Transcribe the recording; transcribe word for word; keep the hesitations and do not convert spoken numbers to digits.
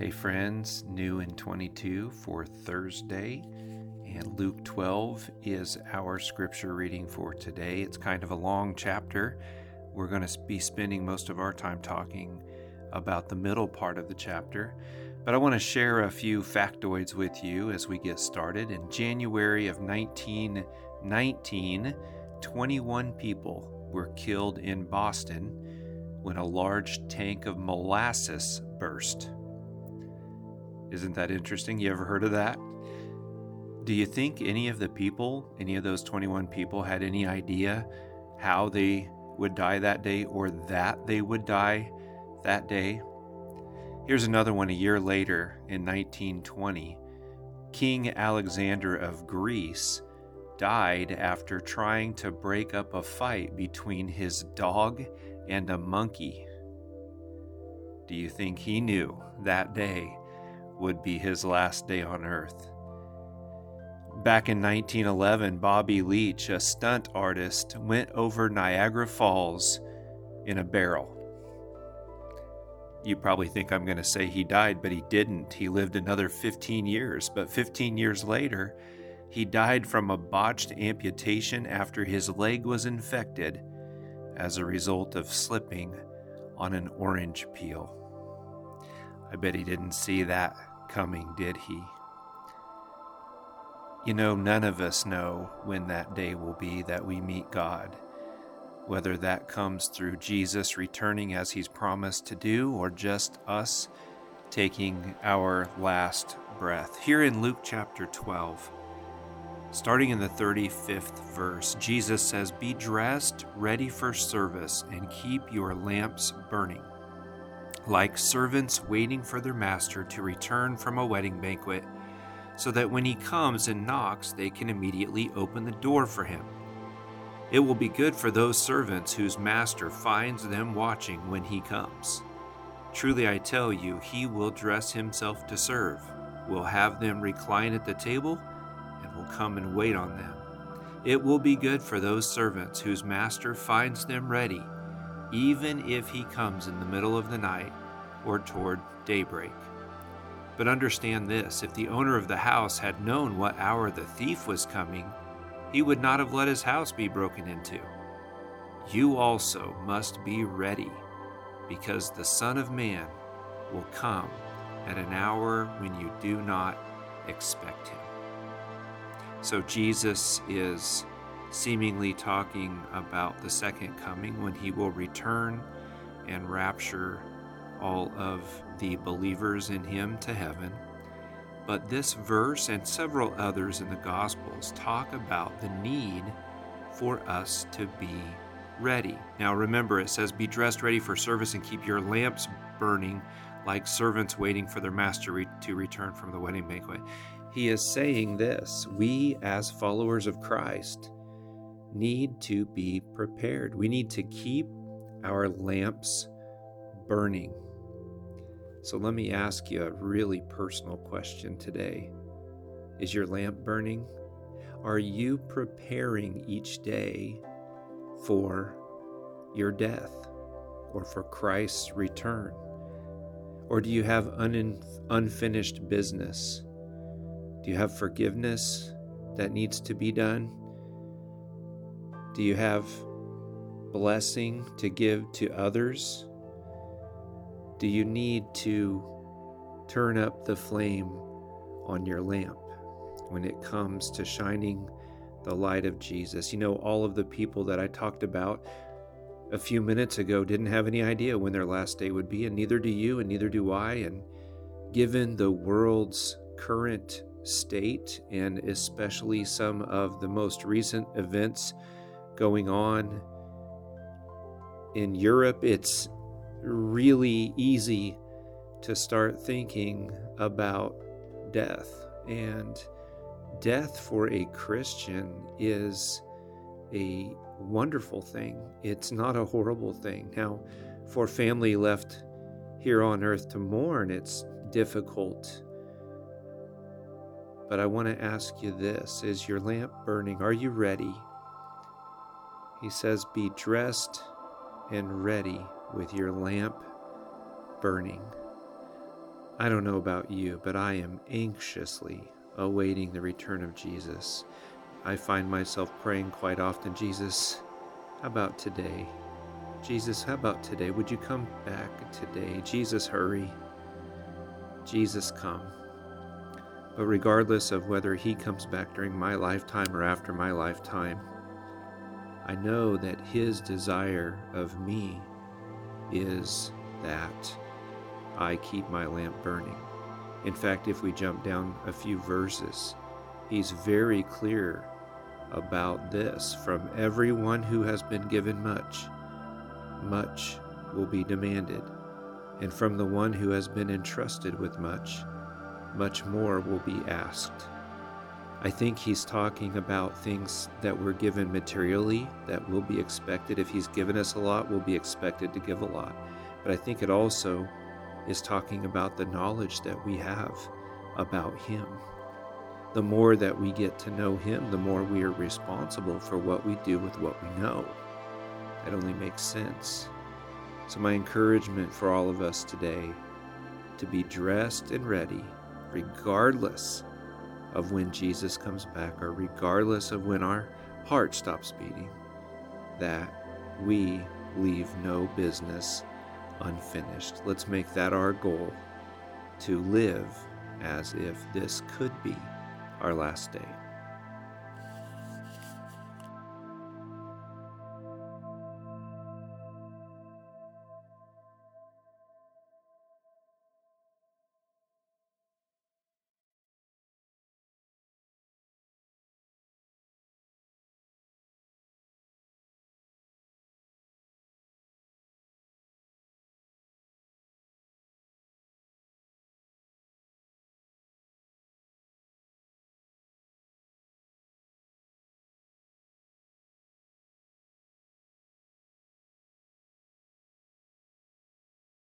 Hey friends, new in twenty-two for Thursday, and Luke twelve is our scripture reading for today. It's kind of a long chapter. We're going to be spending most of our time talking about the middle part of the chapter, but I want to share a few factoids with you as we get started. In January of nineteen nineteen, twenty-one people were killed in Boston when a large tank of molasses burst. Isn't that interesting? You ever heard of that? Do you think any of the people, any of those twenty-one people had any idea how they would die that day or that they would die that day? Here's another one a year later in nineteen twenty. King Alexander of Greece died after trying to break up a fight between his dog and a monkey. Do you think he knew that day would be his last day on earth? Back in nineteen eleven, Bobby Leach, a stunt artist, went over Niagara Falls in a barrel. You probably think I'm going to say he died, but he didn't. He lived another fifteen years, but fifteen years later, he died from a botched amputation after his leg was infected as a result of slipping on an orange peel. I bet he didn't see that coming, did he? You know, none of us know when that day will be that we meet God, whether that comes through Jesus returning as he's promised to do, or just us taking our last breath. Here in Luke chapter twelve, starting in the thirty-fifth verse, Jesus says, "Be dressed, ready for service, and keep your lamps burning, like servants waiting for their master to return from a wedding banquet, so that when he comes and knocks, they can immediately open the door for him. It will be good for those servants whose master finds them watching when he comes. Truly I tell you, he will dress himself to serve, will have them recline at the table, and will come and wait on them. It will be good for those servants whose master finds them ready, even if he comes in the middle of the night or toward daybreak. But understand this, if the owner of the house had known what hour the thief was coming, he would not have let his house be broken into. You also must be ready, because the Son of Man will come at an hour when you do not expect him." So Jesus is seemingly talking about the second coming, when he will return and rapture all of the believers in him to heaven. But this verse and several others in the Gospels talk about the need for us to be ready. Now remember, it says, "Be dressed ready for service and keep your lamps burning like servants waiting for their master re- to return from the wedding banquet." He is saying this: we as followers of Christ need to be prepared. We need to keep our lamps burning. So let me ask you a really personal question today. Is your lamp burning? Are you preparing each day for your death or for Christ's return? Or do you have un- unfinished business? Do you have forgiveness that needs to be done? Do you have blessing to give to others? Do you need to turn up the flame on your lamp when it comes to shining the light of Jesus? You know, all of the people that I talked about a few minutes ago didn't have any idea when their last day would be, and neither do you, and neither do I. And given the world's current state, and especially some of the most recent events going on in Europe, it's really easy to start thinking about death. And death for a Christian is a wonderful thing. It's not a horrible thing. Now, for family left here on earth to mourn, it's difficult. But I want to ask you this: is your lamp burning? Are you ready? He says, "Be dressed and ready with your lamp burning." I don't know about you, but I am anxiously awaiting the return of Jesus. I find myself praying quite often, Jesus, how about today? Jesus, how about today? Would you come back today? Jesus, hurry. Jesus, come. But regardless of whether he comes back during my lifetime or after my lifetime, I know that his desire of me is that I keep my lamp burning. In fact, if we jump down a few verses, he's very clear about this. From everyone who has been given much, much will be demanded. And from the one who has been entrusted with much, much more will be asked. I think he's talking about things that we're given materially that will be expected. If he's given us a lot, we'll be expected to give a lot. But I think it also is talking about the knowledge that we have about him. The more that we get to know him, the more we are responsible for what we do with what we know. That only makes sense. So my encouragement for all of us today, to be dressed and ready, regardless of when Jesus comes back, or regardless of when our heart stops beating, that we leave no business unfinished. Let's make that our goal, to live as if this could be our last day.